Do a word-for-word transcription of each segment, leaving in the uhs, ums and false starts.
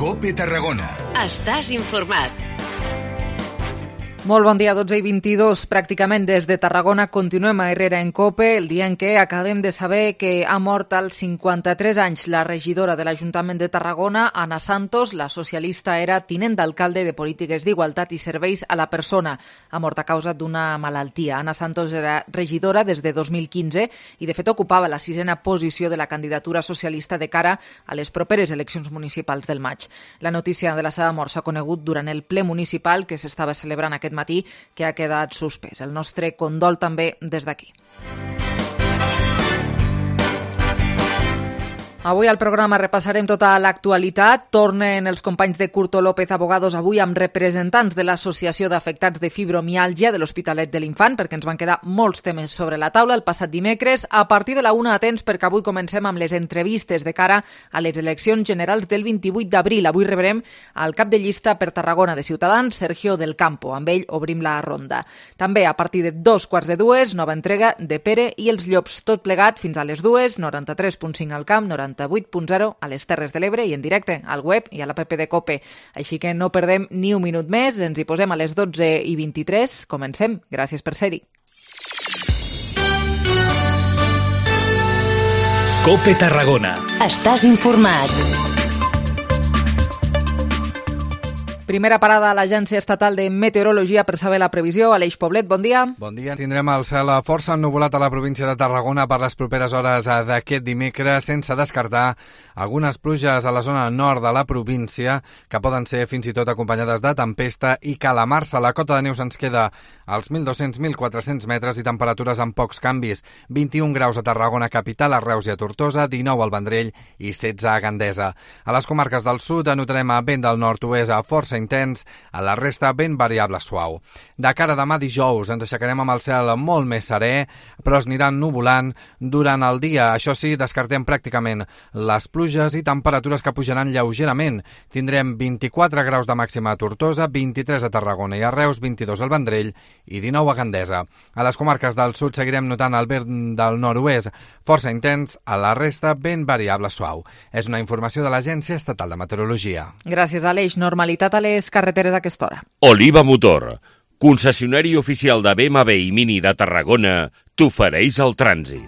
COPE Tarragona. Estàs informat. Molt bon dia, dotze i vint-i-dos. Pràcticament des de Tarragona continuem a Herrera en COPE, el dia en què acabem de saber que ha mort als cinquanta-tres anys la regidora de l'Ajuntament de Tarragona, Ana Santos. La socialista era tinent d'alcalde de Polítiques d'Igualtat i Serveis a la Persona. Ha mort a causa d'una malaltia. Ana Santos era regidora des de dos mil quinze i, de fet, ocupava la sisena posició de la candidatura socialista de cara a les properes eleccions municipals del maig. La notícia de la seva mort s'ha conegut durant el ple municipal que s'estava celebrant aquest matí, que ha quedat suspès. El nostre condol també des d'aquí. Avui al programa repassarem tota l'actualitat. Tornen els companys de Curto López Abogados avui amb representants de l'Associació d'Afectats de Fibromiàlgia de l'Hospitalet de l'Infant, perquè ens van quedar molts temes sobre la taula el passat dimecres. A partir de la una, atents, perquè avui comencem amb les entrevistes de cara a les eleccions generals del vint-i-vuit d'abril. Avui rebrem al cap de llista per Tarragona de Ciutadans, Sergio del Campo. Amb ell obrim la ronda. També a partir de dos quarts de dues, nova entrega de Pere i els Llops. Tot plegat fins a les dues, noranta-tres punt cinc al camp, noranta vuit punt zero a les Terres de l'Ebre i en directe al web i a l'app de COPE. Així que no perdem ni un minut més, ens hi posem a les dotze i vint-i-tres. Comencem. Gràcies per ser-hi. COPE Tarragona. Estàs informat. Primera parada a l'Agència Estatal de Meteorologia per saber la previsió. Aleix Poblet, bon dia. Bon dia. Tindrem el cel força ennuvolat a la província de Tarragona per les properes hores d'aquest dimecres, sense descartar algunes pluges a la zona nord de la província, que poden ser fins i tot acompanyades de tempesta i calamarsa. La cota de neus ens queda als mil dos-cents a mil quatre-cents metres i temperatures amb pocs canvis. vint-i-un graus a Tarragona capital, a Reus i a Tortosa, dinou al Vendrell i setze a Gandesa. A les comarques del sud anotarem a vent del nord-oest a força intens, a la resta ben variable suau. De cara a demà dijous ens aixecarem amb el cel molt més serè, però es aniran nuvolant durant el dia. Això sí, descartem pràcticament les pluges i temperatures que pujaran lleugerament. Tindrem vint-i-quatre graus de màxima a Tortosa, vint-i-tres a Tarragona i a Reus, vint-i-dos al Vendrell i dinou a Gandesa. A les comarques del sud seguirem notant el vent del nord-oest força intens, a la resta ben variable suau. És una informació de l'Agència Estatal de Meteorologia. Gràcies, Aleix. Normalitat a les carreteres a aquesta hora. Oliva Motor, concessionari oficial de B M W i Mini de Tarragona, t'ofereix el trànsit.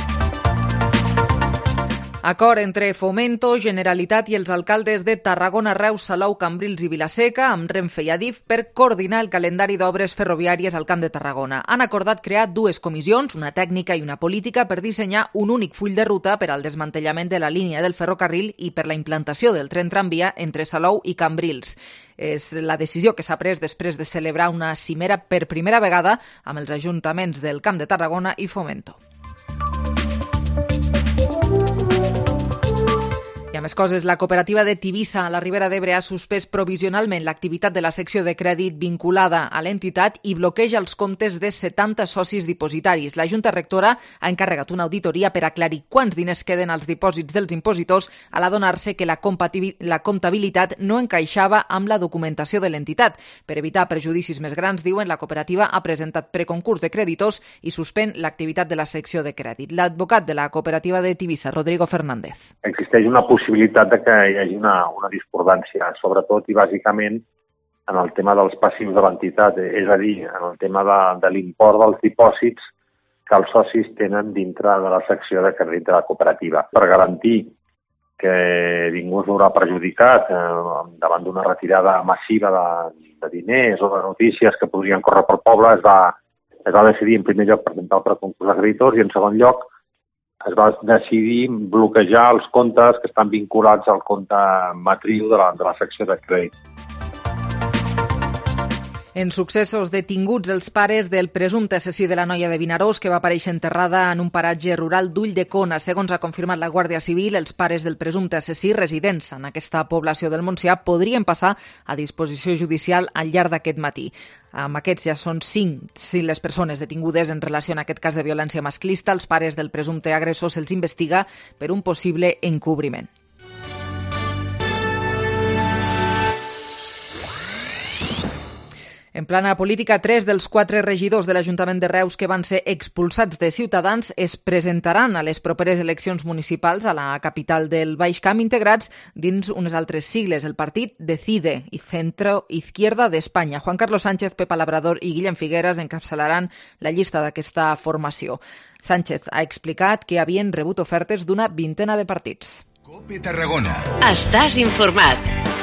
Acord entre Fomento, Generalitat i els alcaldes de Tarragona, Reus, Salou, Cambrils i Vilaseca, amb Renfe i Adif, per coordinar el calendari d'obres ferroviàries al Camp de Tarragona. Han acordat crear dues comissions, una tècnica i una política, per dissenyar un únic full de ruta per al desmantellament de la línia del ferrocarril i per la implantació del tren tramvia entre Salou i Cambrils. És la decisió que s'ha pres després de celebrar una cimera per primera vegada amb els ajuntaments del Camp de Tarragona i Fomento. I a més coses, la cooperativa de Tivissa a la Ribera d'Ebre ha suspès provisionalment l'activitat de la secció de crèdit vinculada a l'entitat i bloqueja els comptes de setanta socis dipositaris. La Junta Rectora ha encarregat una auditoria per aclarir quants diners queden als dipòsits dels impositors a l'adonar-se que la, la comptabilitat no encaixava amb la documentació de l'entitat. Per evitar perjudicis més grans, diuen, la cooperativa ha presentat preconcurs de creditors i suspèn l'activitat de la secció de crèdit. L'advocat de la cooperativa de Tivissa, Rodrigo Fernández. Existeix una possibilitat de que hi hagi una, una discordància, sobretot i bàsicament en el tema dels passius de l'entitat, és a dir, en el tema de, de l'import dels dipòsits que els socis tenen dintre de la secció de crèdit de la cooperativa. Per garantir que ningú es veurà perjudicat eh, davant d'una retirada massiva de, de diners o de notícies que podrien córrer per poble, es va, es va decidir en primer lloc presentar el preconcurs de creditors i en segon lloc es va decidir bloquejar els comptes que estan vinculats al compte matriu de la, de la secció de crèdit. En successos, detinguts els pares del presumpte assassí de la noia de Vinaròs que va aparèixer enterrada en un paratge rural d'Ulldecona. Segons ha confirmat la Guàrdia Civil, els pares del presumpte assassí residents en aquesta població del Montsià podrien passar a disposició judicial al llarg d'aquest matí. Amb aquests ja són cinc, cinc les persones detingudes en relació a aquest cas de violència masclista. Els pares del presumpte agressor se'ls investiga per un possible encobriment. En plana política, tres dels quatre regidors de l'Ajuntament de Reus que van ser expulsats de Ciutadans es presentaran a les properes eleccions municipals a la capital del Baix Camp, integrats dins unes altres sigles, el partit Decide i Centro Izquierda d'Espanya. Juan Carlos Sánchez, Pepa Labrador i Guillem Figueras encapçalaran la llista d'aquesta formació. Sánchez ha explicat que havien rebut ofertes d'una vintena de partits. Cope Tarragona. Estàs informat.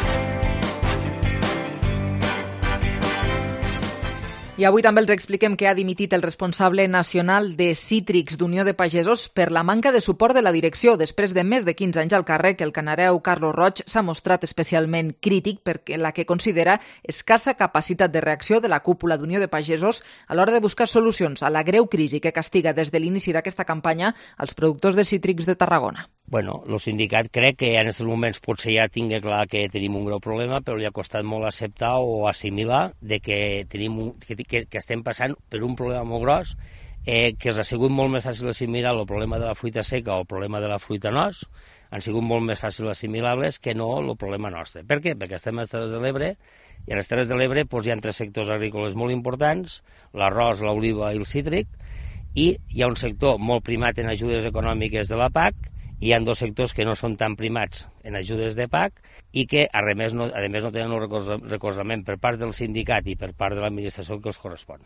I avui també els expliquem que ha dimitit el responsable nacional de Cítrics d'Unió de Pagesos per la manca de suport de la direcció. Després de més de quinze anys al càrrec, el canareu Carlos Roig s'ha mostrat especialment crític perquè la que considera escassa capacitat de reacció de la cúpula d'Unió de Pagesos a l'hora de buscar solucions a la greu crisi que castiga des de l'inici d'aquesta campanya als productors de cítrics de Tarragona. Bueno, el sindicat crec que en aquests moments potser ja tingui clar que tenim un greu problema, però li ha costat molt acceptar o assimilar de que, tenim un, que, que, que estem passant per un problema molt gros, eh, que els ha sigut molt més fàcil assimilar el problema de la fruita seca o el problema de la fruita nos, han sigut molt més fàcil assimilables que no el problema nostre. Per què? Perquè estem a les Terres de l'Ebre, i a les Terres de l'Ebre doncs, hi ha tres sectors agrícoles molt importants, l'arròs, l'oliva i el cítric, i hi ha un sector molt primat en ajudes econòmiques de la P A C, hi ha dos sectors que no són tan primats en ajudes de P A C i que, a més, no, a més no tenen un recolzament per part del sindicat i per part de l'administració que els correspon.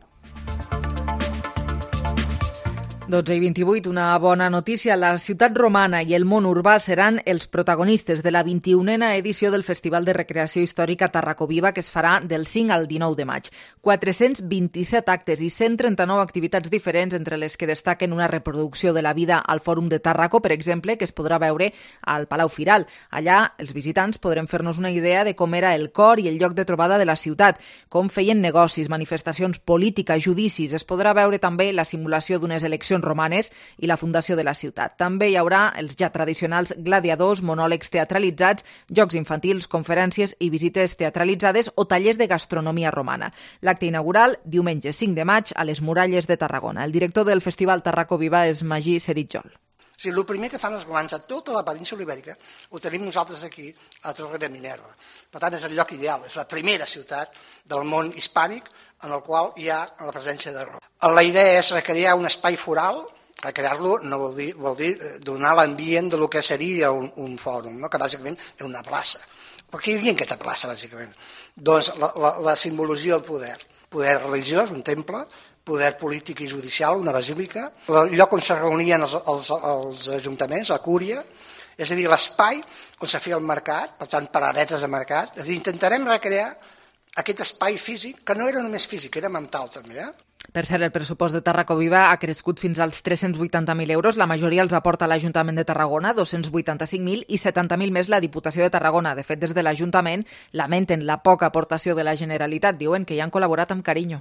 dotze i vint-i-vuit, una bona notícia. La ciutat romana i el món urbà seran els protagonistes de la vint-i-unena edició del Festival de Recreació Històrica Tarraco Viva, que es farà del cinc al dinou de maig. quatre-cents vint-i-set actes i cent trenta-nou activitats diferents, entre les que destaquen una reproducció de la vida al Fòrum de Tarraco, per exemple, que es podrà veure al Palau Firal. Allà, els visitants podrem fer-nos una idea de com era el cor i el lloc de trobada de la ciutat, com feien negocis, manifestacions polítiques, judicis. Es podrà veure també la simulació d'unes eleccions romanes i la fundació de la ciutat. També hi haurà els ja tradicionals gladiadors, monòlegs teatralitzats, jocs infantils, conferències i visites teatralitzades o tallers de gastronomia romana. L'acte inaugural, diumenge cinc de maig, a les Muralles de Tarragona. El director del Festival Tarraco Viva és Magí Seritjol. O sigui, el primer que fan els romans a tota la península ibèrica ho tenim nosaltres aquí a la Torre de Minerva. Per tant, és el lloc ideal, és la primera ciutat del món hispànic en el qual hi ha la presència de Roma. La idea és recrear un espai foral. Recrear-lo no vol dir, vol dir donar l'ambient del que seria un, un fòrum, no? Que bàsicament és una plaça. Per què hi havia aquesta plaça, bàsicament? Doncs la, la, la simbologia del poder. Poder religiós, un temple, poder polític i judicial, una basílica, el lloc on se reunien els, els, els ajuntaments, la cúria, és a dir, l'espai on se feia el mercat, per tant, paradetes de mercat. És a dir, intentarem recrear aquest espai físic, que no era només físic, era mental també, eh? Per cert, el pressupost de Tarraco Viva ha crescut fins als tres-cents vuitanta mil euros. La majoria els aporta l'Ajuntament de Tarragona, dos-cents vuitanta-cinc mil, i setanta mil més la Diputació de Tarragona. De fet, des de l'Ajuntament lamenten la poca aportació de la Generalitat. Diuen que hi han col·laborat amb carinyo.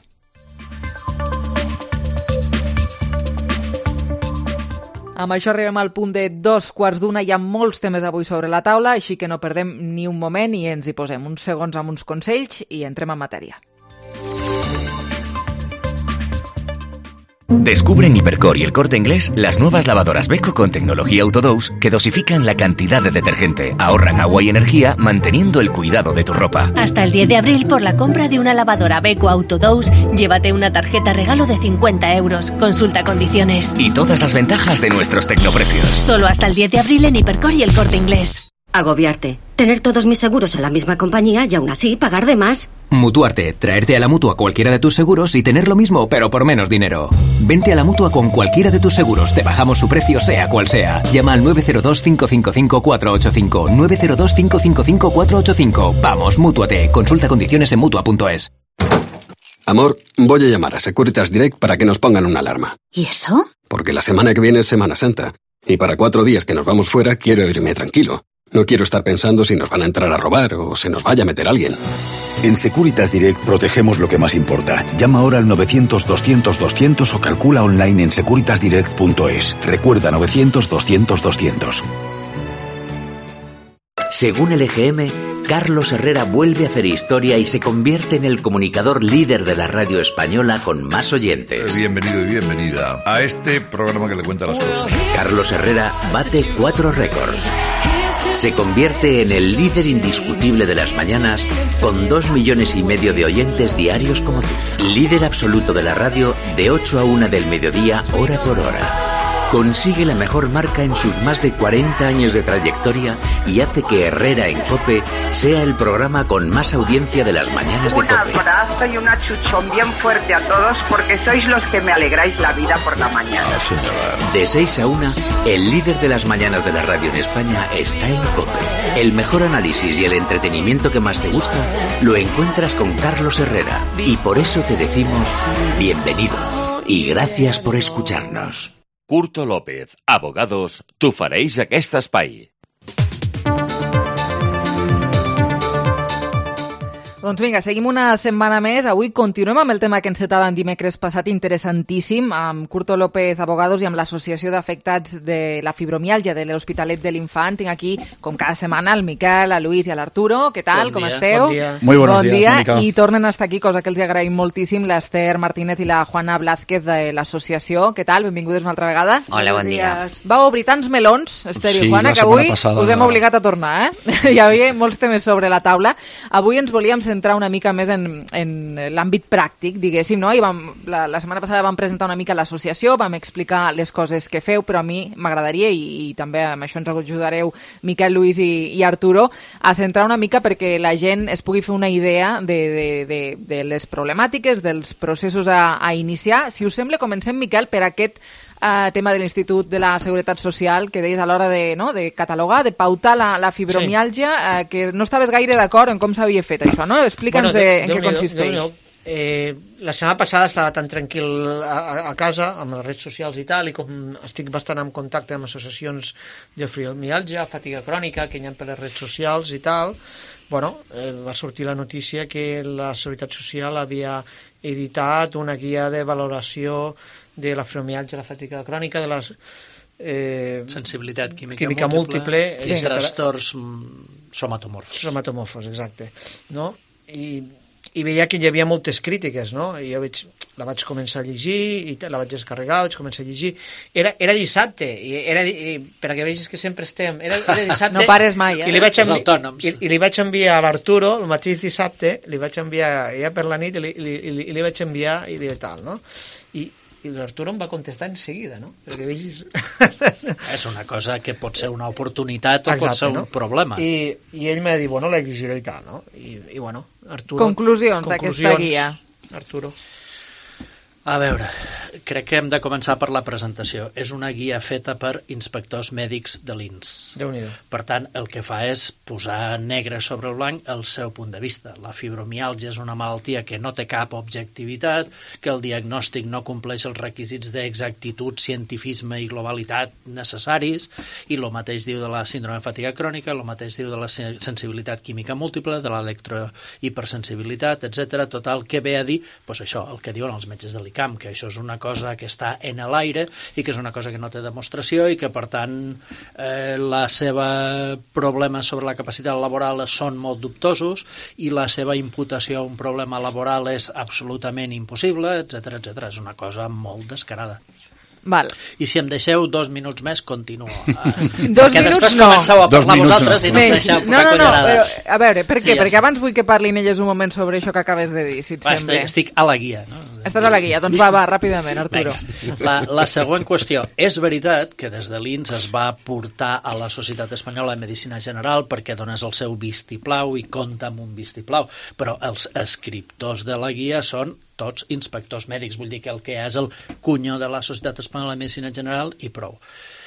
Amb això arribem al punt de dos quarts d'una. Hi ha molts temes avui sobre la taula, així que no perdem ni un moment i ens hi posem uns segons amb uns consells i entrem en matèria. Descubre en Hipercor y El Corte Inglés las nuevas lavadoras Beko con tecnología Autodose que dosifican la cantidad de detergente, ahorran agua y energía manteniendo el cuidado de tu ropa. Hasta el diez de abril, por la compra de una lavadora Beko Autodose, llévate una tarjeta regalo de cincuenta euros. Consulta condiciones. Y todas las ventajas de nuestros tecnoprecios. Solo hasta el diez de abril en Hipercor y El Corte Inglés. Agobiarte. Tener todos mis seguros en la misma compañía y aún así pagar de más. Mutuarte. Traerte a la Mutua cualquiera de tus seguros y tener lo mismo, pero por menos dinero. Vente a la Mutua con cualquiera de tus seguros. Te bajamos su precio, sea cual sea. Llama al nueve cero dos, cinco cinco cinco, cuatro ocho cinco. nueve cero dos, cinco cinco cinco, cuatro ocho cinco. Vamos, Mútuate. Consulta condiciones en Mutua punto es. Amor, voy a llamar a Securitas Direct para que nos pongan una alarma. ¿Y eso? Porque la semana que viene es Semana Santa. Y para cuatro días que nos vamos fuera, quiero irme tranquilo. No quiero estar pensando si nos van a entrar a robar o se nos vaya a meter alguien. En Securitas Direct protegemos lo que más importa. Llama ahora al novecientos, doscientos, doscientos o calcula online en securitas direct punto es. Recuerda novecientos, doscientos, doscientos. Según el E G M, Carlos Herrera vuelve a hacer historia y se convierte en el comunicador líder de la radio española con más oyentes. Bienvenido y bienvenida a este programa que le cuenta las cosas. Carlos Herrera bate cuatro récords. Se convierte en el líder indiscutible de las mañanas con dos millones y medio de oyentes diarios como tú. Líder absoluto de la radio de ocho a una del mediodía, hora por hora. Consigue la mejor marca en sus más de cuarenta años de trayectoria y hace que Herrera en COPE sea el programa con más audiencia de las mañanas de COPE. Un abrazo y un achuchón bien fuerte a todos porque sois los que me alegráis la vida por la mañana. De seis a una, el líder de las mañanas de la radio en España está en COPE. El mejor análisis y el entretenimiento que más te gusta lo encuentras con Carlos Herrera. Y por eso te decimos bienvenido y gracias por escucharnos. Curto López, abogados, t'ofereix aquest espai. Doncs vinga, seguim una setmana més. Avui continuem amb el tema que encetàvem dimecres passat, interessantíssim, amb Curto López Abogados i amb l'Associació d'Afectats de la Fibromiàlgia de l'Hospitalet de l'Infant. Tinc aquí, com cada setmana, el Miquel, el Luis i l'Arturo. Què tal? Bon com dia. esteu? Bon dia. Muy buenos bon días, dia. Mónica. I tornen a estar aquí, cosa que els agraïm moltíssim, l'Ester Martínez i la Juana Blázquez de l'associació. Què tal? Benvingudes una altra vegada. Hola, bon dia. Va obrir tants melons, Esther Sí, i Juana, la que avui setmana passada- us hem obligat a tornar, eh? Hi havia molts temes sobre la taula. Avui ens volíem centrar una mica més en, en l'àmbit pràctic, diguéssim, no? I vam, la, la setmana passada vam presentar una mica l'associació, vam explicar les coses que feu, però a mi m'agradaria, i, i també amb això ens ajudareu Miquel, Luis i, i Arturo, a centrar una mica perquè la gent es pugui fer una idea de, de, de, de les problemàtiques, dels processos a, a iniciar. Si us sembla, comencem, Miquel, per aquest Uh, tema de l'Institut de la Seguretat Social, que deies a l'hora de, no, de catalogar, de pautar la, la fibromiàlgia, sí. uh, que no estaves gaire d'acord en com s'havia fet això, no? Explica'ns bueno, de, de, en què consisteix. Eh, la setmana passada estava tan tranquil a, a casa, amb les redes socials i tal, i com estic bastant en contacte amb associacions de fibromiàlgia, fatiga crònica, que hi ha per les redes socials i tal, bueno, eh, va sortir la notícia que la Seguretat Social havia editat una guia de valoració de la fibromiàlgia, la fatiga crònica, de les eh, sensibilitat química, química múltiple, múltiple i sí. trastorns somatomorfos. Somatomorfos, exacte. No? I, I veia que hi havia moltes crítiques, no? I jo veig, la vaig començar a llegir, i la vaig descarregar, vaig començar a llegir. Era, era dissabte, i era, i, per a que vegis que sempre estem... Era, era dissabte... No pares mai, eh? I li vaig, envi i, i li vaig enviar a l'Arturo, el mateix dissabte, li vaig enviar ja per la nit, i li, i, i, i li vaig enviar i li tal, no? I i l'Arturo em va contestar en seguida, no? Perquè vegis... És una cosa que pot ser una oportunitat o Exacte, pot ser un no? problema. I, I ell m'ha dit, bueno, la llegiré i tal, no? I, i bueno, Arturo... Conclusions d'aquesta guia. Arturo. A veure, crec que hem de començar per la presentació. És una guia feta per inspectors mèdics de l'I N S. Déu-n'hi-do. Per tant, el que fa és posar negre sobre el blanc el seu punt de vista. La fibromiàlgia és una malaltia que no té cap objectivitat, que el diagnòstic no compleix els requisits d'exactitud, cientifisme i globalitat necessaris, i el mateix diu de la síndrome de fatiga crònica, el mateix diu de la sensibilitat química múltiple, de l'electrohipersensibilitat, etcètera. Total, què ve a dir? Pues això, el que diuen els metges de l'I C A M, que això és una cosa que està en l'aire i que és una cosa que no té demostració i que, per tant, eh, la seva problema sobre la capacitat laboral són molt dubtosos i la seva imputació a un problema laboral és absolutament impossible, etcètera, etcètera. És una cosa molt descarada. Val. I si em deixeu dos minuts més, continuo. Dos minuts no. Comenceu a parlar vosaltres no. i no em deixeu no, no, no, però, a veure, per què? Sí, Perquè ja abans vull que parlin elles un moment sobre això que acabes de dir, si et va, sembla. Estic, estic a la guia, no? Estàs a la guia, doncs va, va, ràpidament, Arturo. La, la següent qüestió. És veritat que des de l'I N S es va portar a la Societat Espanyola de Medicina General perquè donés el seu vistiplau i compta amb un vistiplau, però els escriptors de la guia són tots inspectors mèdics, vull dir que el que és el cunyo de la Societat Espanyola de Medicina General i prou.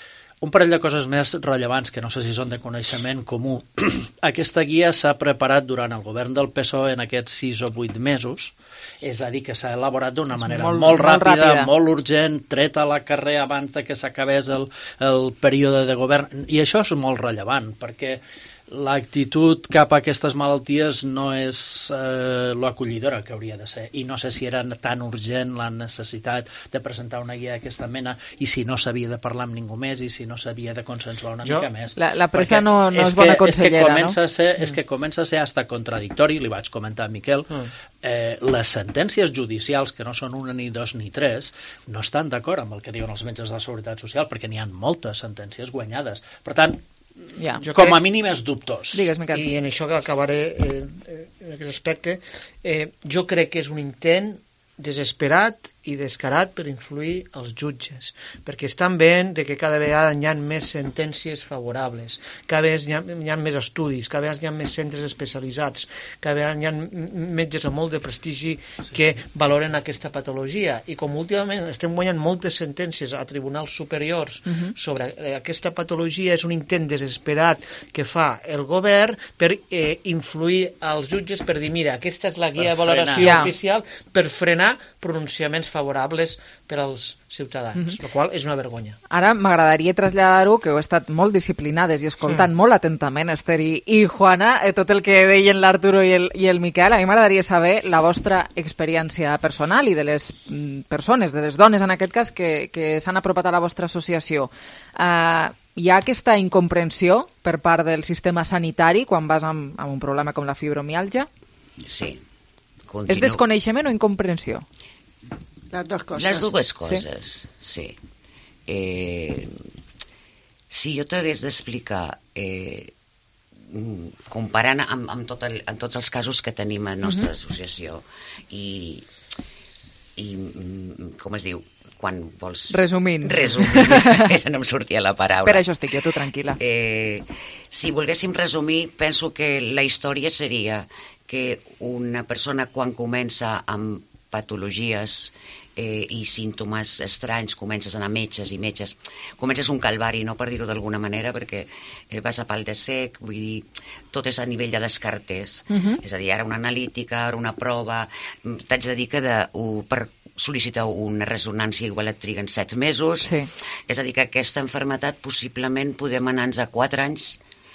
Un parell de coses més rellevants que no sé si són de coneixement comú. Aquesta guia s'ha preparat durant el govern del P S O E en aquests sis o vuit mesos, és a dir, que s'ha elaborat d'una manera molt, molt, ràpida, molt ràpida, molt urgent, treta a la carrer abans de que s'acabés el, el període de govern, i això és molt rellevant, perquè l'actitud cap a aquestes malalties no és eh, l'acollidora que hauria de ser, i no sé si era tan urgent la necessitat de presentar una guia d'aquesta mena, i si no s'havia de parlar amb ningú més, i si no s'havia de consensuar una jo, mica més. La, la pressa no, no és, és bona que, consellera, és que comença no? A ser, és que comença a ser hasta contradictori, li vaig comentar a Miquel, mm. eh, les sentències judicials, que no són una ni dos ni tres, no estan d'acord amb el que diuen els metges de la Seguretat Social, perquè n'hi ha moltes sentències guanyades. Per tant, Ja. Jo Com crec... a mínim és dubtós. Digues, Miquel. I en això que acabaré eh, en aquest aspecte, eh, jo crec que és un intent desesperat i descarat per influir els jutges, perquè estan veient de que cada vegada hi ha més sentències favorables, cada vegada hi ha, hi ha més estudis, cada vegada hi ha més centres especialitzats, cada vegada hi ha metges amb molt de prestigi sí. que valoren aquesta patologia, i com últimament estem guanyant moltes sentències a tribunals superiors uh-huh. sobre aquesta patologia, és un intent desesperat que fa el govern per eh, influir als jutges, per dir, mira, aquesta és la guia de valoració ja. oficial, per frenar pronunciaments favorables per als ciutadans, mm-hmm. el qual és una vergonya. Ara m'agradaria traslladar-ho, que heu estat molt disciplinades i escoltant mm. molt atentament, Esther i, i Juana, eh, tot el que deien l'Arturo i el, i el Miquel. A mi m'agradaria saber la vostra experiència personal i de les mm, persones, de les dones en aquest cas, que, que s'han apropat a la vostra associació. Uh, hi ha aquesta incomprensió per part del sistema sanitari quan vas amb, amb un problema com la fibromiàlgia? Sí. Continu... És desconeixement o incomprensió? Les dues coses. Les dues coses, sí. sí. Eh, si jo t'hagués d'explicar, eh, comparant amb, amb, tot el, amb tots els casos que tenim a la nostra uh-huh. associació, i, i, com es diu, quan vols... Resumint. Resumint, que no em sortia la paraula. Per això estic jo, tu tranquil·la. Eh, si volguéssim resumir, penso que la història seria que una persona quan comença amb patologies eh, i símptomes estranys, comences a anar a metges i metges, comences un calvari, no per dir-ho d'alguna manera, perquè eh, vas a pal de sec, vull dir, tot és a nivell de descartes. Uh-huh. És a dir, ara una analítica, ara una prova, t'haig de dir que de, uh, per sol·licitar una ressonància igual et triguen set mesos, sí. És a dir, que aquesta malaltia possiblement podem anar-nos a quatre anys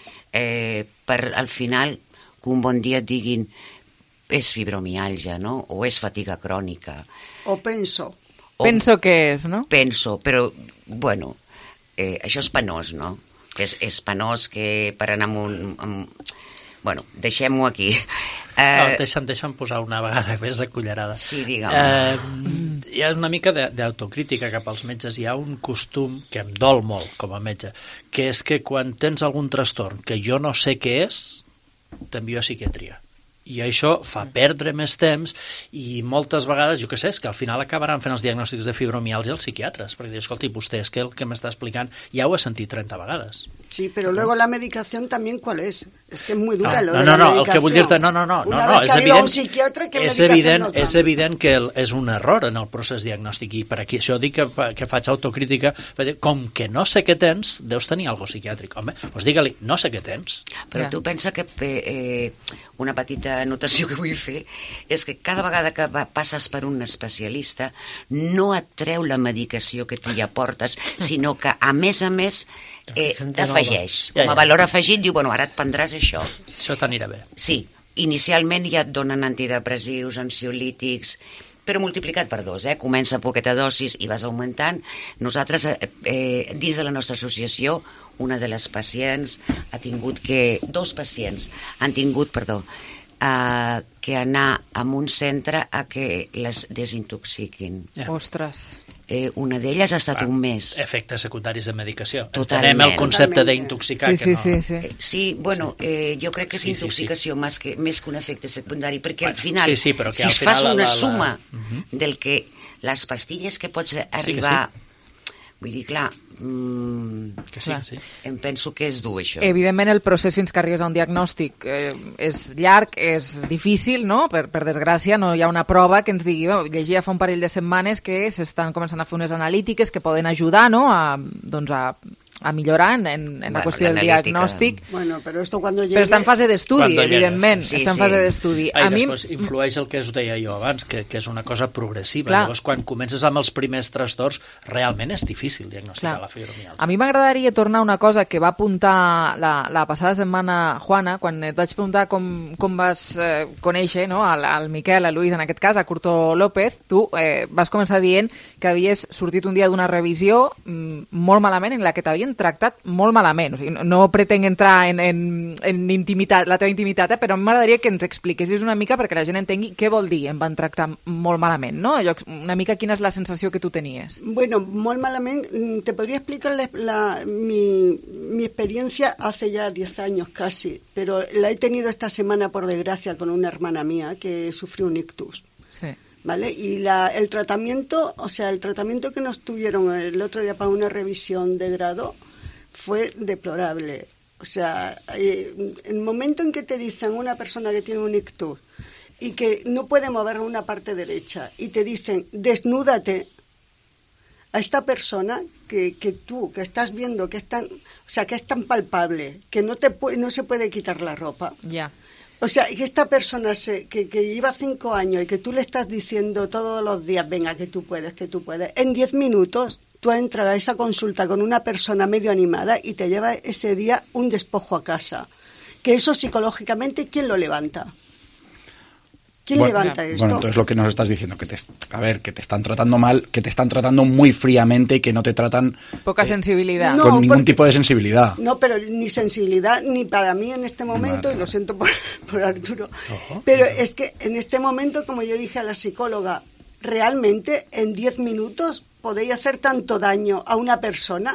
eh, per al final que un bon dia et diguin és fibromiàlgia, no? O és fatiga crònica. O penso. O, penso que és, no? Penso, però, bueno, eh, això és penós, no? Que és, és penós que per anar amb un... Amb... Bueno, deixem-ho aquí. Eh... No, deixa'm, deixa'm posar una vegada més de cullerada. Sí, digue'm. Eh, hi ha una mica d'autocrítica cap als metges. Hi ha un costum que em dol molt com a metge, que és que quan tens algun trastorn que jo no sé què és, t'envio a psiquiatria. I això fa perdre més temps i moltes vegades, jo què sé, és que al final acabaran fent els diagnòstics de fibromiàlgia els psiquiatres, perquè dius, escolti, vostè és que el que m'està explicant ja ho he sentit trenta vegades. Sí, pero luego la medicación también, ¿cuál es? Es que es muy dura ah, lo no, de no, la no, medicación. El que vull dir-te, no, no, no, Una no, vez és que evident, ha un psiquiatre, ¿qué és medicación evident, nos dan? és evident que el, és un error en el procés diagnòstic, i per aquí això dic que, que faig autocrítica, dir, com que no sé què tens, deus tenir alguna cosa psiquiàtric. Home, doncs digue-li, no sé què tens. Però ja. Tu pensa que eh, una petita anotació que vull fer és que cada vegada que va, passes per un especialista no et treu la medicació que tu ja portes, sinó que a més a més eh, t'afegeix. Com a valor afegit diu, bueno, ara et prendràs això. Això t'anirà bé. Sí, inicialment ja et donen antidepressius, ansiolítics, però multiplicat per dos, eh? Comença a poqueta dosis i vas augmentant. Nosaltres, eh, dins de la nostra associació, una de les pacients ha tingut que... Dos pacients han tingut, perdó, eh, que anar a un centre a que les desintoxiquin. Ja. Ostres. Eh, una d'elles ha estat ah, un mes. Efectes secundaris de medicació. Totalment. Tenem el concepte d'intoxicar. Sí, sí, que no... sí, sí. Eh, sí, bueno, eh, jo crec que és sí, intoxicació sí, sí. Més, que, més que un efecte secundari, perquè bueno, al final, sí, sí, però que si al es final fas una la, la... suma uh-huh. del que les pastilles que pots arribar... Sí, que sí. Vull dir, clar, mm, que sí, clar. Sí. Em penso que és dur, això. Evidentment, el procés fins que arribes a un diagnòstic eh, és llarg, és difícil, no? Per, per desgràcia, no hi ha una prova que ens digui... Oh, llegia fa un parell de setmanes que s'estan començant a fer unes analítiques que poden ajudar, no?, a, doncs a, a millorar en, en bueno, la qüestió del diagnòstic. Bueno, però esto cuando llegue... Però està en fase d'estudi, evidentment. Sí, està en sí. fase d'estudi. Ah, I a després mi... influeix el que us deia jo abans, que, que és una cosa progressiva. Clar. Llavors, quan comences amb els primers trastorns, realment és difícil diagnosticar Clar. La fibromiàlgia. A mi m'agradaria tornar a una cosa que va apuntar la, la passada setmana Juana, quan et vaig preguntar com, com vas eh, conèixer, no?, al, al Miquel, a Luis, en aquest cas, a Curto López. Tu eh, vas començar dient que havies sortit un dia d'una revisió mm, molt malament en la que t'havien t'han tractat molt malament. O sigui, no, no pretenc entrar en, en, en intimitat, la teva intimitat, eh? Però m'agradaria que ens expliquessis una mica perquè la gent entengui què vol dir em van tractar molt malament, no? Allò, una mica quina és la sensació que tu tenies. Bueno, molt malament, te podría explicar la, la, mi, mi experiencia hace ya diez años casi, pero la he tenido esta semana por desgracia con una hermana mía que sufrió un ictus. Sí. ¿Vale? Y la, el tratamiento, o sea, el tratamiento que nos tuvieron el otro día para una revisión de grado fue deplorable. O sea, eh, el momento en que te dicen una persona que tiene un ictus y que no puede mover una parte derecha y te dicen, desnúdate, a esta persona que, que tú, que estás viendo, que es tan, o sea, que es tan palpable, que no, te pu- no se puede quitar la ropa. Ya. Yeah. O sea, que esta persona se, que, que lleva cinco años y que tú le estás diciendo todos los días, venga, que tú puedes, que tú puedes, en diez minutos tú entras a esa consulta con una persona medio animada y te lleva ese día un despojo a casa. Que eso psicológicamente, ¿quién lo levanta? ¿Quién bueno, levanta esto? Bueno, entonces lo que nos estás diciendo, que te, a ver, que te están tratando mal, que te están tratando muy fríamente y que no te tratan... Poca eh, sensibilidad. No, con ningún porque, tipo de sensibilidad. No, pero ni sensibilidad, ni para mí en este momento, vale. Y lo siento por, por Arturo, uh-huh. Pero es que en este momento, como yo dije a la psicóloga, realmente en diez minutos podéis hacer tanto daño a una persona.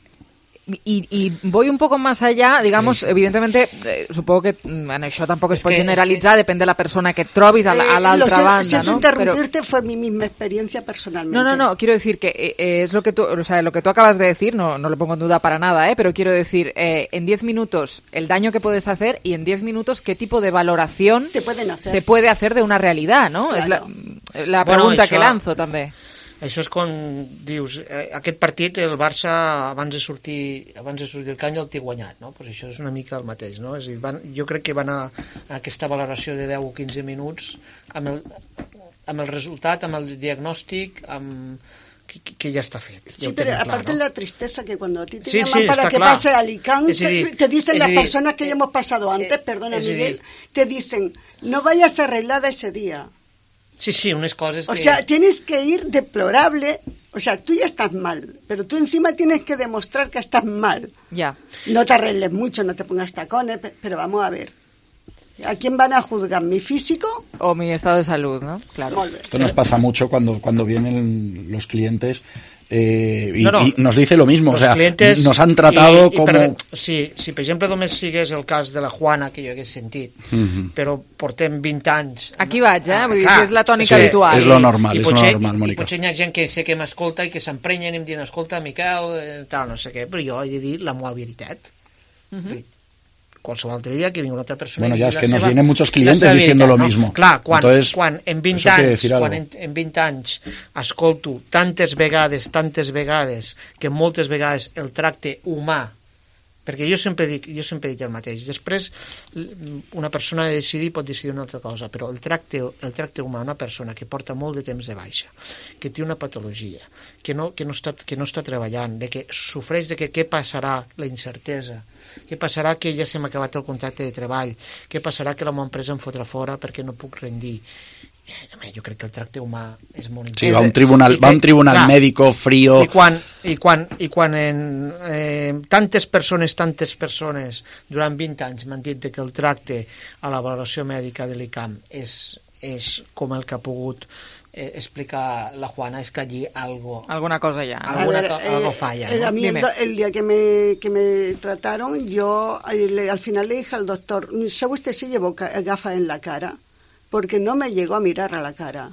Y, y voy un poco más allá, digamos, sí. Evidentemente, eh, supongo que bueno, això tampoc es, es pot generalitzar, es que... depèn de la persona que et trobis a, la, a l'altra eh, banda, siento ¿no? interrumpirte, Pero... fue mi misma experiencia personalmente. No, no, no, quiero decir que eh, es lo que tú, o sea, lo que tú acabas de decir, no, no lo pongo en duda para nada, eh, pero quiero decir, eh, en diez minutos el daño que puedes hacer y en diez minutos qué tipo de valoración Te pueden hacer. se puede hacer de una realidad, ¿no? Claro. Es la, la pregunta bueno, això... que lanzo també. Això és com dius, eh, aquest partit el Barça abans de sortir abans de sortir del camp ja el té guanyat, no? Pues això és una mica el mateix, no? És a dir, van, jo crec que van a, a aquesta valoració de deu o quinze minuts amb el, amb el resultat, amb el diagnòstic, amb que, que ya está fet. Sí, pero claro, aparte ¿no? la tristeza que cuando a ti te sí, llaman sí, para que clar. pase a Alicante, decir, te dicen las decir, personas que eh, ya hemos pasado antes, eh, perdona Miguel, decir, te dicen, no vayas arreglada ese día. Sí, sí, unas cosas O que... sea, tienes que ir deplorable, o sea, tú ya estás mal, pero tú encima tienes que demostrar que estás mal. Ya. No te arregles mucho, no te pongas tacones, pero vamos a ver. ¿A quién van a juzgar? ¿Mi físico? O mi estado de salud, ¿no? Claro. Esto nos pasa mucho cuando, cuando vienen los clientes eh, y, no, no. y nos dice lo mismo. Los o sea, clientes nos han tratado i, i como... Per, sí, si per exemple només sigués el cas de la Juana, que jo hagués sentit, uh-huh. però portem vint anys... Aquí vaig, eh? Vull dir, ah, que és la tònica sí, habitual. És lo normal, I, és potser, lo normal, Mònica. I potser hi ha gent que sé que m'escolta i que s'emprenyen i em diuen, escolta, Miquel, eh, tal, no sé què, però jo he de dir la meva veritat. Uh-huh. Qualsevol altre dia que vingui una altra persona... Bueno, ya es que seva, nos vienen muchos clientes diciendo lo mismo. No? Clar, quan, Entonces, quan en vint anys, quan en, en vint anys escolto tantes vegades, tantes vegades, que moltes vegades el tracte humà, perquè jo sempre dic, jo sempre dic el mateix, després una persona ha de decidir, pot decidir una altra cosa, però el tracte, el tracte humà, una persona que porta molt de temps de baixa, que té una patologia, que no, que no, està, que no està treballant, de que sofreix de que què passarà, la incertesa, què passarà que ja se m'ha acabat el contracte de treball, què passarà que la meva empresa em fotrà fora perquè no puc rendir. Eh, jo crec que el tracte humà és molt important. Sí, va un tribunal, va un tribunal clar, médico frío. I quan, i quan, i quan en, eh, tantes persones, tantes persones durant vint anys m'han dit que el tracte a la valoració mèdica de l'I C A M és, és com el que ha pogut eh, explicar la Juana, es que allí algo... Alguna cosa ya. Alguna ver, co eh, algo falla, ¿no? A mí el, el día que me, que me trataron, yo le, al final le dije al doctor, ¿sabe usted si llevo gafas en la cara? Porque no me llegó a mirar a la cara.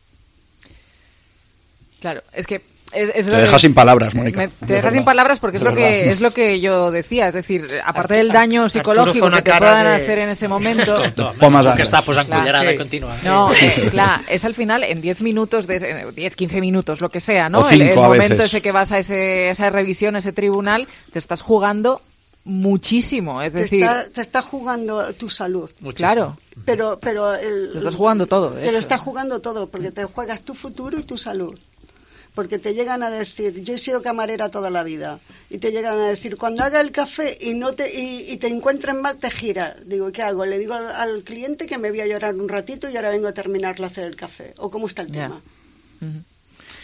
Claro, es que... Es, es te dejas sin palabras, Mónica. Me, te dejas sin palabras porque es lo que es lo que yo decía, es decir, aparte del daño psicológico que te puedan de... hacer en ese momento. Escolta, que està posant claro, cullerada sí. continua. No, eh, claro, es al final en diez minutos, de diez, quince minutos, lo que sea, ¿no? O cinco, el, el a momento veces. ese que vas a ese, esa revisión, ese tribunal, te estás jugando muchísimo, es te decir... Está, te está jugando tu salud. Muchísimo. Claro. Pero, pero el, te estás jugando todo. Te lo estás jugando todo, porque te juegas tu futuro y tu salud. Porque te llegan a decir, yo he sido camarera toda la vida, y te llegan a decir, cuando haga el café y no te y, y te encuentres mal, te giras. Digo, ¿qué hago? Le digo al, al cliente que me voy a llorar un ratito y ahora vengo a terminar de hacer el café. ¿O cómo está el tema? Yeah. Uh-huh.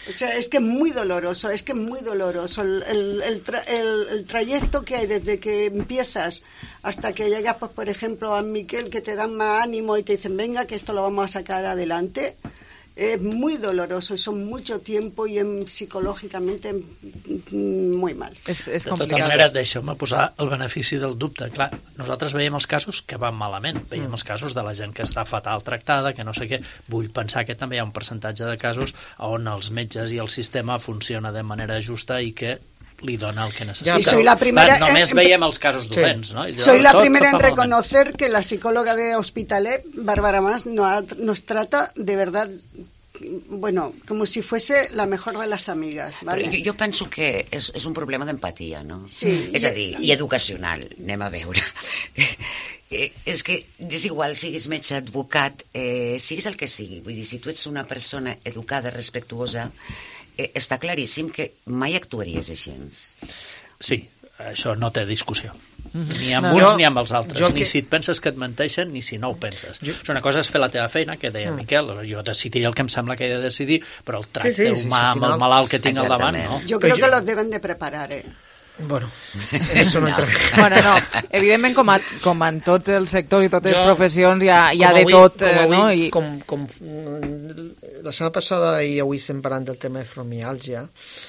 O sea, es que es muy doloroso, es que es muy doloroso. El, el, el, tra el, el trayecto que hay desde que empiezas hasta que llegas, pues, por ejemplo, a Miquel, que te dan más ánimo y te dicen, venga, que esto lo vamos a sacar adelante, es muy doloroso y son mucho tiempo i en, psicològicamente muy mal. És, és de tota manera, deixeu-me posar el benefici del dubte. Clar, nosaltres veiem els casos que van malament, veiem els casos de la gent que està fatal tractada, que no sé què. Vull pensar que també hi ha un percentatge de casos on els metges i el sistema funciona de manera justa i que li dona el que necessita. Sí, soy la primera, Clar, només en, veiem els casos dolents, sí. No? I soy la tot, primera tot en reconocer que la psicóloga de Hospitalet, Bárbara Mas, nos, nos trata de verdad, bueno, como si fuese la mejor de las amigas, ¿vale? Jo, jo penso que és, és un problema d'empatia, no? Sí. És a dir, i educacional, anem a veure. Eh, és que és igual, siguis metge, advocat, eh, siguis el que sigui. Vull dir, si tu ets una persona educada, respectuosa, eh, està claríssim que mai actuaries així. Sí, això no té discussió. Mm-hmm. Ni amb no, uns jo, ni amb els altres. Ni que... si et penses que et menteixen, ni si no ho penses. Jo... Una cosa és fer la teva feina, que deia mm. Miquel, jo decidiré el que em sembla que he de decidir, però el tracte sí, sí, humà sí, amb el malalt que tinc al davant, no? Jo crec que los deben de preparar, eh? Bueno, eso no entra. Bueno, no, evidentment com, a, com en tots els sectors i totes les jo, professions hi ha, hi ha de avui, tot, com avui, no? I... Com, com, la setmana passada i avui estem parlant del tema de fibromiàlgia,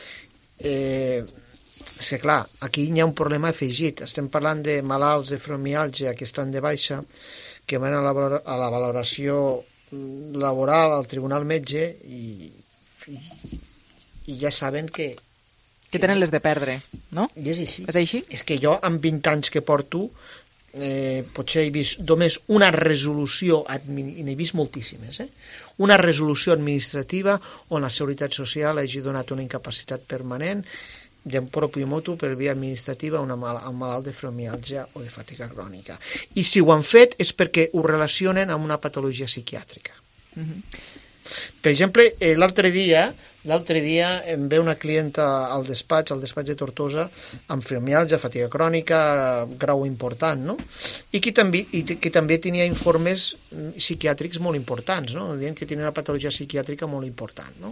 eh, és que clar, aquí hi ha un problema afegit. Estem parlant de malalts de fibromiàlgia que estan de baixa, que van a la, a la valoració laboral al tribunal metge i, i, i ja saben que que tenen les de perdre, no? I és així. És així? És que jo, amb vint anys que porto, eh, potser he vist només una resolució, i n'he vist moltíssimes, eh? Una resolució administrativa on la Seguretat Social hagi donat una incapacitat permanent de propi motu per via administrativa a un malalt de fibromiàlgia o de fatiga crònica. I si ho han fet és perquè ho relacionen amb una patologia psiquiàtrica. Mm-hmm. Per exemple, eh, l'altre dia L'altre dia em ve una clienta al despatx, al despatx de Tortosa, amb fibromiàlgia, fatiga crònica, grau important, no? I que també, i que també tenia informes psiquiàtrics molt importants, no? Dient que tenia una patologia psiquiàtrica molt important, no?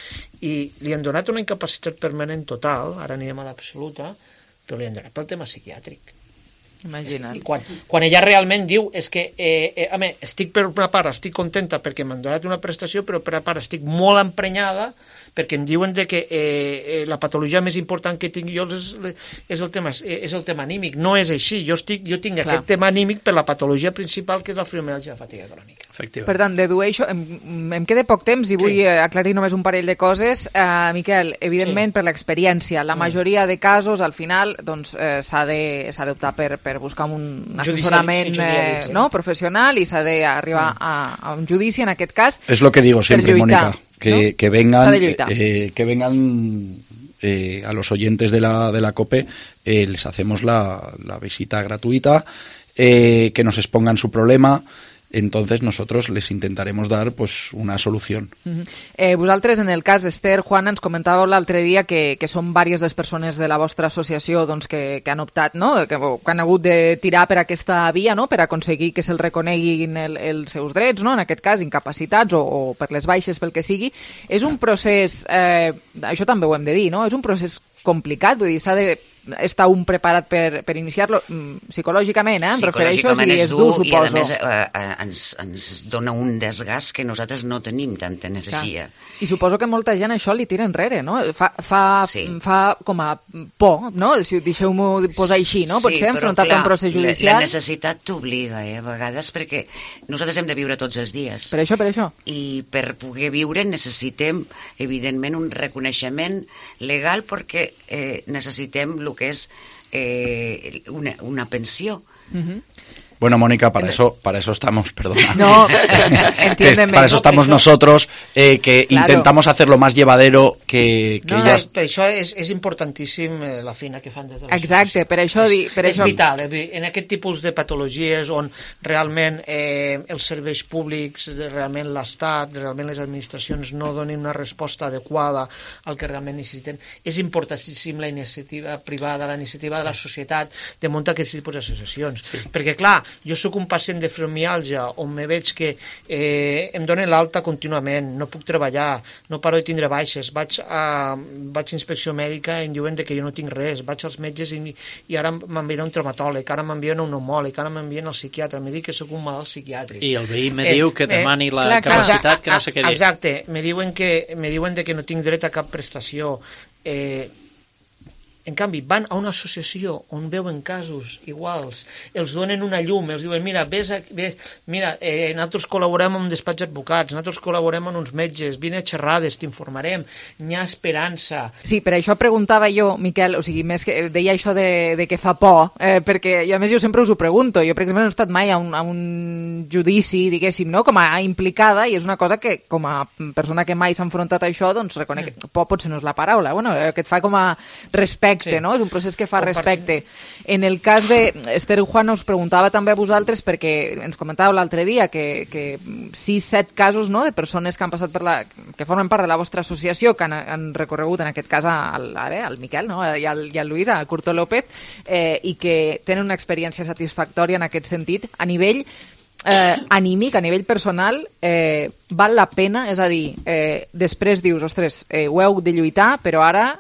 I li han donat una incapacitat permanent total, ara anirem a l'absoluta, però li han donat pel tema psiquiàtric. Imagina't. I quan, quan ella realment diu és que, eh, eh, a mi, estic per una part estic contenta perquè m'han donat una prestació, però per una part estic molt emprenyada perquè em diuen de que eh, eh, la patologia més important que tinc jo és, és, el tema, és el tema anímic. No és així, jo, estic, jo tinc Clar. Aquest tema anímic per la patologia principal, que és la fibromiàlgia i la fatiga crònica. Per tant, dedueixo, em, em queda poc temps i vull sí. aclarir només un parell de coses. Uh, Miquel, evidentment, sí. per l'experiència, la majoria de casos, al final, doncs, eh, s'ha d'optar per, per buscar un assessorament eh, no, professional i s'ha d'arribar mm. a, a un judici, en aquest cas. És lo que digo siempre, Mónica, que, ¿no? que vengan, eh, que vengan eh, a los oyentes de la, de la COPE, eh, les hacemos la, la visita gratuita, eh, que nos expongan su problema. Entonces nosotros les intentaremos dar pues una solución. Uh-huh. eh, vosaltres, en el cas Esther, Juan, ens comentàveu l'altre dia que, que són diverses les persones de la vostra associació doncs, que, que han optat, no? que, que han hagut de tirar per aquesta via, no? per aconseguir que se'ls reconeguin el, els seus drets, no? en aquest cas incapacitats o, o per les baixes, pel que sigui. És un procés, eh, això també ho hem de dir, no? és un procés complicat, vull dir, s'ha de està un preparat per, per iniciar-lo psicològicament, eh? em refereixo, psicològicament és dur, dur i a més eh, eh, ens, ens dona un desgast que nosaltres no tenim tanta energia. Clar. I suposo que molta gent això li tira enrere, no? Fa, fa, sí. fa com a por, no? Si deixeu-m'ho posar així, no? Potser sí, enfrontar-te a un procés judicial. La, la necessitat t'obliga, eh, a vegades, perquè nosaltres hem de viure tots els dies. Per això, per això. I per poder viure necessitem, evidentment, un reconeixement legal perquè eh, necessitem el que és eh, una, una pensió. Uh-huh. Bueno, Mónica, para eso, para eso estamos, perdona. No, entiéndeme. Para eso no, estamos eso, nosotros, eh, que claro. intentamos hacerlo más llevadero que, que no, ellas. Per això és, és importantíssim eh, la feina que fan des de la Exacte, per això... Di, per és, això... és vital, eh, en aquest tipus de patologies on realment eh, els serveis públics, realment l'Estat, realment les administracions no donin una resposta adequada al que realment necessiten, és importantíssim la iniciativa privada, la iniciativa sí. de la societat, de muntar aquests tipus d'associacions. Sí. Perquè, clar, jo sóc un pacient de fibromiàlgia on me veig que eh, em donen l'alta contínuament, no puc treballar, no paro de tindre baixes, vaig a, vaig a inspecció mèdica i em diuen que jo no tinc res, vaig als metges i, i ara m'envien un traumatòleg, ara m'envien un pneumòleg, ara m'envien al psiquiatre, me dic que sóc un malalt psiquiàtric. I el veí me eh, diu que demani eh, la clar, capacitat que no sé què dir. Exacte, me diuen que, me diuen de que no tinc dret a cap prestació. Eh, en canvi, van a una associació on veuen casos iguals, els donen una llum, els diuen, mira, ves, a, ves mira, eh, nosaltres col·laborem amb un despatx d'advocats, nosaltres col·laborem amb uns metges, vine a xerrades, t'informarem, n'hi ha esperança. Sí, per això preguntava jo, Miquel, o sigui, més que deia això de, de que fa por, eh, perquè, i a més jo sempre us ho pregunto, jo per exemple no he estat mai a un, a un judici, diguéssim, no?, com a implicada, i és una cosa que, com a persona que mai s'ha enfrontat a això, doncs reconec que por potser no és la paraula, bueno, que et fa com a respecte, sí. No? És un procés que fa respecte. En el cas de... Esther Juan us preguntava també a vosaltres, perquè ens comentàveu l'altre dia que, que sis, set casos, no?, de persones que han passat per la... que formen part de la vostra associació, que han, han recorregut en aquest cas al, al Miquel, no?, i al, i al Luis, a Curto López, eh, i que tenen una experiència satisfactòria en aquest sentit, a nivell eh, anímic, a nivell personal, eh, val la pena, és a dir, eh, després dius, ostres, eh, ho heu de lluitar, però ara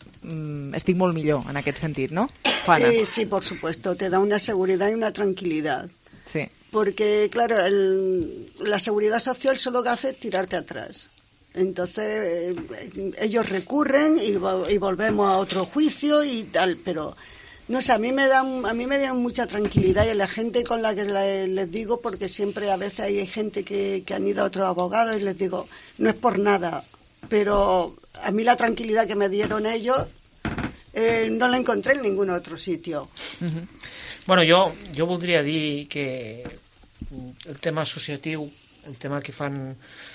estic molt millor en aquest sentit, ¿no? Juana. Eh, sí, por supuesto, te da una seguridad y una tranquilidad. Sí. Porque, claro, el, la seguridad social solo que hace es tirarte atrás. Entonces, eh, ellos recurren y, y volvemos a otro juicio y tal, pero no sé, a mí me dan, a mí me dan mucha tranquilidad y a la gente con la que la, les digo, porque siempre a veces hay gente que, que han ido a otros abogados y les digo, no es por nada, pero a mí la tranquilidad que me dieron ellos eh, no la encontré en ningún otro sitio. Uh-huh. Bueno, jo, jo voldria dir que el tema associatiu, el tema que fan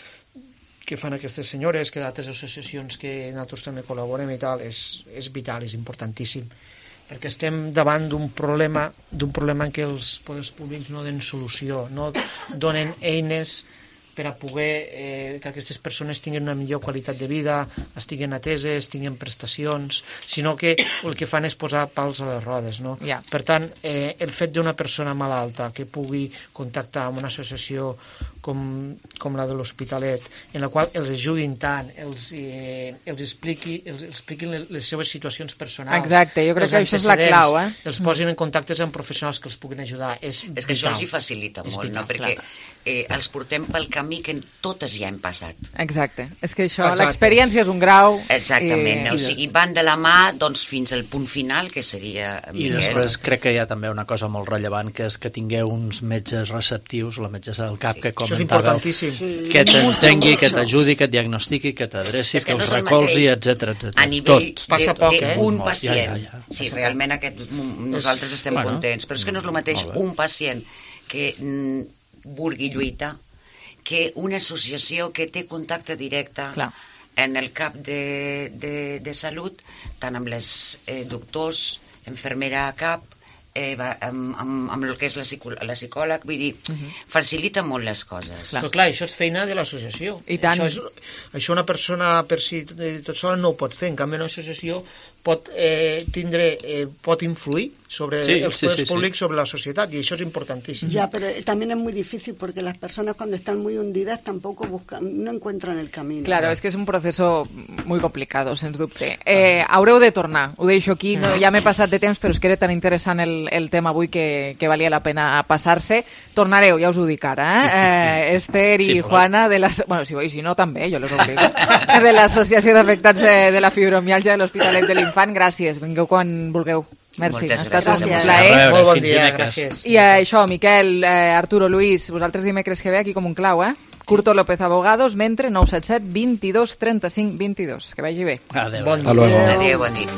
que fan aquestes senyores, que d'altres associacions que nosaltres també col·laborem i tal, és, és vital, és importantíssim, perquè estem davant d'un problema, d'un problema en què els poders públics no donen solució, no donen eines per a poder eh, que aquestes persones tinguin una millor qualitat de vida, estiguen ateses, tinguin prestacions, sinó que el que fan és posar pals a les rodes, no? Yeah. Per tant, eh, el fet d'una persona malalta que pugui contactar amb una associació com, com la de l'Hospitalet, en la qual els ajudin tant, els, eh, els, expliqui, els expliquin les, les seves situacions personals. Exacte, jo crec que això és la clau, eh? Els posin en contactes amb professionals que els puguin ajudar. És, és que això els hi facilita molt, vital, no? Perquè eh, els portem pel camí que totes ja hem passat. Exacte, és que això, l'experiència és un grau... Exactament, eh, o sigui, van de la mà doncs, fins al punt final, que seria... I després crec que hi ha també una cosa molt rellevant, que és que tingueu uns metges receptius, la metgessa del cap, sí. que comentàveu, que t'entengui, que t'ajudi, que et diagnostiqui, que t'adreci, que, que no us recolzi, etcètera, etcètera. A nivell Tot. Passa de, poc, de eh? un pacient. Ja, ja, ja. Sí, realment aquest, nosaltres estem bueno, contents, però és que no és el mateix un pacient que mm, vulgui lluitar que una associació que té contacte directe Clar. en el cap de, de, de salut, tant amb les eh, doctors, infermera a cap, eh, amb, amb, amb el que és la, psicò la psicòleg, vull dir, uh-huh. facilita molt les coses. Clar. Però clar, això és feina de l'associació. I tant. Això, és, això una persona per si tot sola no ho pot fer, en canvi una associació pot eh, tindre, eh, pot influir sobre sí, els poders sí, sí, públics, sí. sobre la societat, y eso es importantísimo. Ya, pero también es muy difícil porque las personas cuando están muy hundidas tampoco buscan, no encuentran el camino. Claro, es que es un proceso muy complicado, sens dubte. Eh, haureu de tornar, ho deixo aquí, no, ja m'he passat de temps, però és que era tan interessant el, el tema avui que, que valia la pena passar-se. Tornareu, ja us ho dic ara, eh? eh Esther i sí, Juana, de la, bueno, si, si no també, jo les obligo, de l'Associació d'Afectats de, de la Fibromialgia de l'Hospitalet de l'Infant. Gràcies, vingueu quan vulgueu. Merci. Moltes gràcies. gràcies. Eh? Molt bon dia, gràcies. I eh, això, Miquel, eh, Arturo, Luis, vosaltres dimecres que ve aquí com un clau, eh? Curto López Abogados, mentre nou set set vint-i-dos trenta-cinc vint-i-dos. Que vagi bé. Adéu. Bon dia. Adéu. Adéu, bon dia.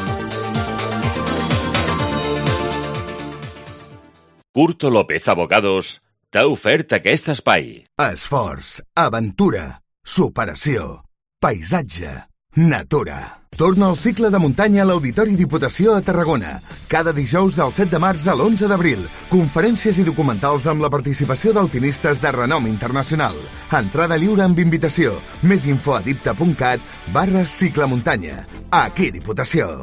Curto López Abogados t'ha ofert aquest espai. Esforç, aventura, superació, paisatge, natura. Torna al cicle de muntanya a l'Auditori Diputació a Tarragona. Cada dijous del set de març a l'onze d'abril. Conferències i documentals amb la participació d'alpinistes de renom internacional. Entrada lliure amb invitació. Més info a dipta punt cat barra cicle muntanya. Aquí Diputació.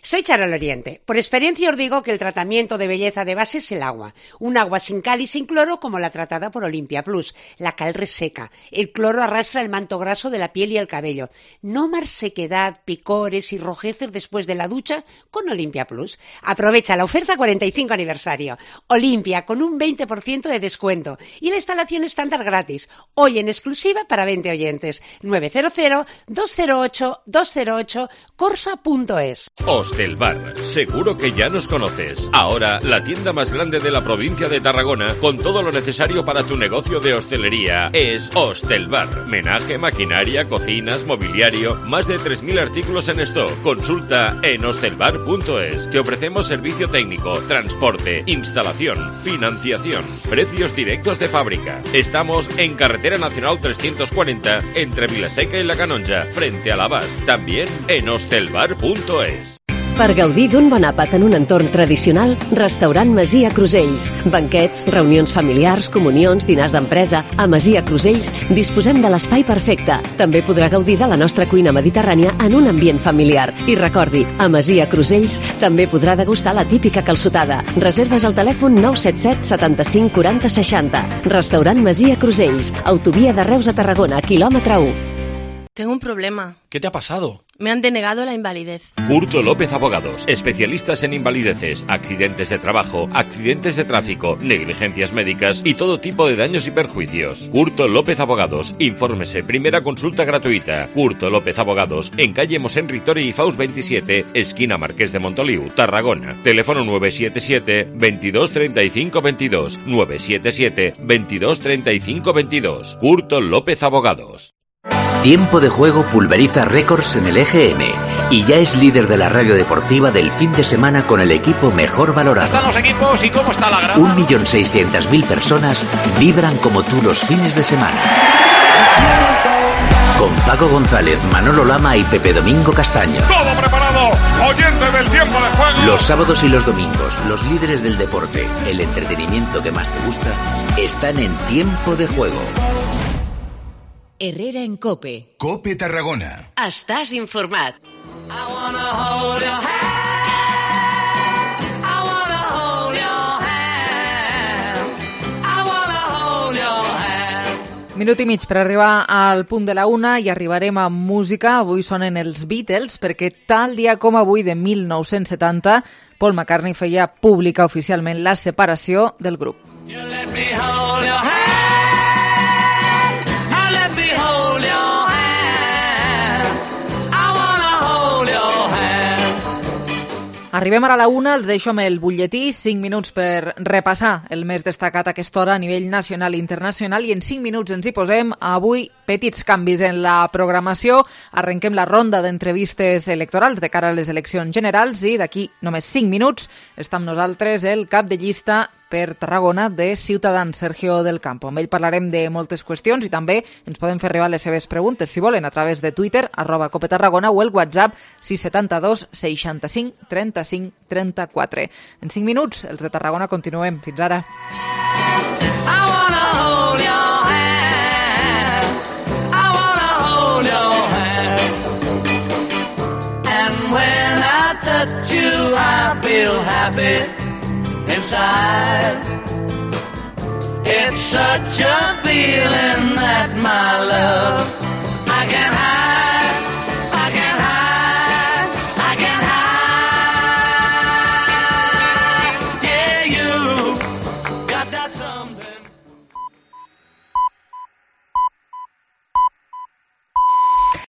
Soy Charol Oriente. Por experiencia os digo que el tratamiento de belleza de base es el agua. Un agua sin cal y sin cloro como la tratada por Olimpia Plus. La cal reseca. El cloro arrastra el manto graso de la piel y el cabello. No más sequedad, picores y rojeces después de la ducha con Olimpia Plus. Aprovecha la oferta cuarenta y cinco aniversario. Olimpia con un veinte por ciento de descuento. Y la instalación estándar gratis. Hoy en exclusiva para veinte oyentes. nueve cero cero, dos cero ocho, dos cero ocho, corsa punto es. Hostelbar, seguro que ya nos conoces. Ahora, la tienda más grande de la provincia de Tarragona, con todo lo necesario para tu negocio de hostelería, es Hostelbar. Menaje, maquinaria, cocinas, mobiliario, más de tres mil artículos en stock. Consulta en hostelbar punto es. Te ofrecemos servicio técnico, transporte, instalación, financiación, precios directos de fábrica. Estamos en Carretera Nacional trescientos cuarenta, entre Vilaseca y La Canonja, frente a l'Abast. También en hostelbar punto es. Per gaudir d'un bon àpat en un entorn tradicional, Restaurant Masia Crusells. Banquets, reunions familiars, comunions, dinars d'empresa. A Masia Crusells disposem de l'espai perfecte. També podrà gaudir de la nostra cuina mediterrània en un ambient familiar. I recordi, a Masia Crusells també podrà degustar la típica calçotada. Reserves al telèfon nou set set, setanta-cinc, quaranta, seixanta. Restaurant Masia Crusells. Autovia de Reus a Tarragona, quilòmetre u. Tengo un problema. ¿Qué te ha pasado? Me han denegado la invalidez. Curto López Abogados, especialistas en invalideces, accidentes de trabajo, accidentes de tráfico, negligencias médicas y todo tipo de daños y perjuicios. Curto López Abogados, infórmese, primera consulta gratuita. Curto López Abogados, en calle Mosén Ritori y Faust veintisiete, esquina Marqués de Montoliu, Tarragona. Teléfono nueve siete siete, veintidós, treinta y cinco, veintidós, nueve siete siete, veintidós, treinta y cinco, veintidós. Curto López Abogados. Tiempo de Juego pulveriza récords en el E G M y ya es líder de la radio deportiva del fin de semana con el equipo mejor valorado. ¿Están los equipos y cómo está la grada? Un millón seiscientas mil personas vibran como tú los fines de semana. Con Paco González, Manolo Lama y Pepe Domingo Castaño. ¡Todo preparado! ¡Oyente del Tiempo de Juego! Los sábados y los domingos, los líderes del deporte, el entretenimiento que más te gusta, están en Tiempo de Juego. Herrera en COPE. COPE Tarragona. Estàs informat. Minut i mig per arribar al punt de la una i arribarem a música. Avui sonen els Beatles perquè tal dia com avui de mil nou-cents setanta Paul McCartney feia pública oficialment la separació del grup. Arribem ara a la una, els deixo amb el butlletí, cinc minuts per repassar el més destacat a aquesta hora a nivell nacional i internacional i en cinc minuts ens hi posem. Avui petits canvis en la programació, arrenquem la ronda d'entrevistes electorals de cara a les eleccions generals i d'aquí només cinc minuts està amb nosaltres el cap de llista per Tarragona de Ciutadans, Sergio del Campo. Amb ell parlarem de moltes qüestions i també ens poden fer arribar les seves preguntes, si volen, a través de Twitter, arroba Cope Tarragona o el WhatsApp sis set dos, seixanta-cinc, trenta-cinc, trenta-quatre. En cinc minuts, els de Tarragona continuem. Fins ara. I wanna hold your hand. I wanna hold your hand. And when I touch you, I feel happy inside. It's such a feeling that my love